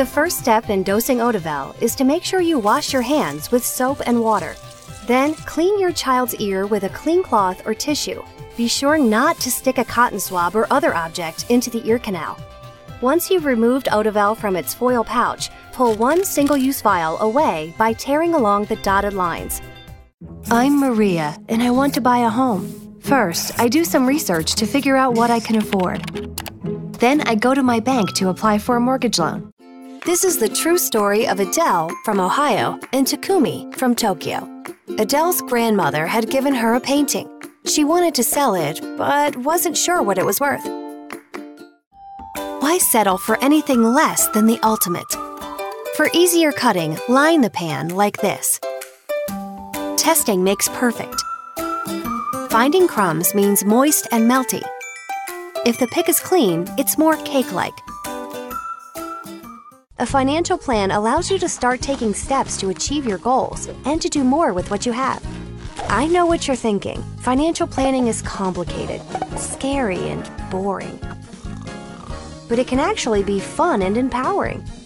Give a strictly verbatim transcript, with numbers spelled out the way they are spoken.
The first step in dosing Odavel is to make sure you wash your hands with soap and water. Then, clean your child's ear with a clean cloth or tissue. Be sure not to stick a cotton swab or other object into the ear canal. Once you've removed Odavel from its foil pouch, pull one single-use vial away by tearing along the dotted lines. I'm Maria, and I want to buy a home. First, I do some research to figure out what I can afford. Then I go to my bank to apply for a mortgage loan. This is the true story of Adele from Ohio and Takumi from Tokyo. Adele's grandmother had given her a painting. She wanted to sell it, but wasn't sure what it was worth. Why settle for anything less than the ultimate? For easier cutting, line the pan like this. Testing makes perfect. Finding crumbs means moist and melty. If the pick is clean, it's more cake-like. A financial plan allows you to start taking steps to achieve your goals and to do more with what you have. I know what you're thinking. Financial planning is complicated, scary, and boring. But it can actually be fun and empowering.